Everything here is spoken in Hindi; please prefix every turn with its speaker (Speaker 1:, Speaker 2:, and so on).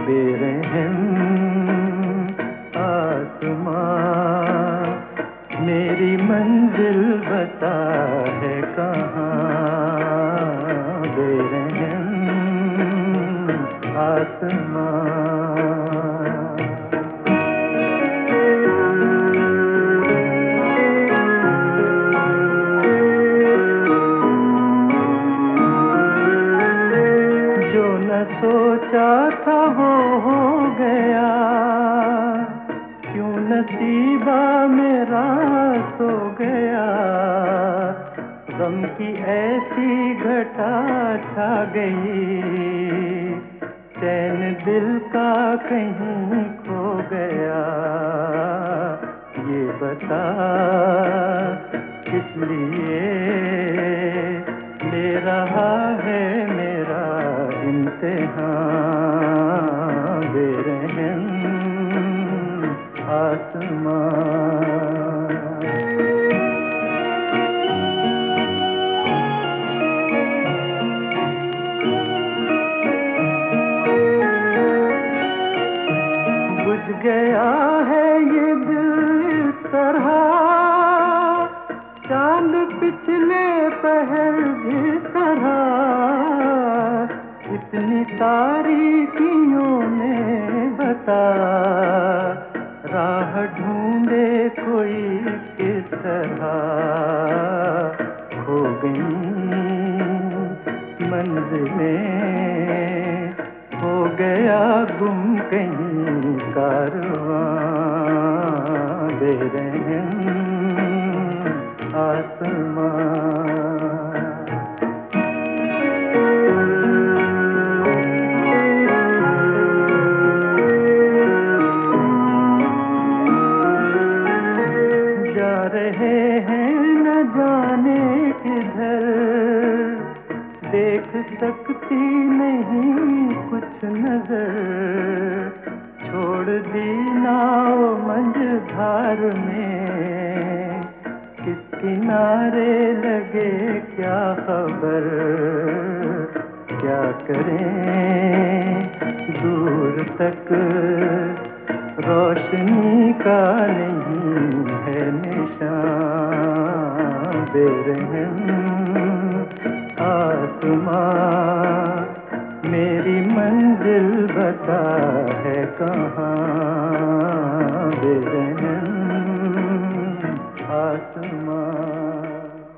Speaker 1: बेरहम आसमां, मेरी मंजिल बता है कहाँ। बेरहम आसमां। जो न सोचा था वो हो गया, क्यों नसीबा मेरा सो गया। गम की ऐसी घटा छा गई, चैन दिल का कहीं खो गया। ये बता किस लिए ले रहा है मेरा इम्तिहान। बेरहम आसमां। बुझ गया है ये दिल इस तरह, चांद पिछले पहर की तरह। इतनी तारीकियों में बता, राह ढूंढे कोई किस तरह। खो गई मंजिलें, हो गया गुम कहीं कारवां। बेरहम आसमां। जा रहे हैं न जाने किधर, देख सकती नहीं कुछ नजर। छोड़ दी नाव मझधार में, किस किनारे लगे क्या खबर। क्या करें दूर तक रोशनी का नहीं है निशान। बेरहम आसमां, मेरी मंजिल बता है कहाँ। बेरहम आसमां।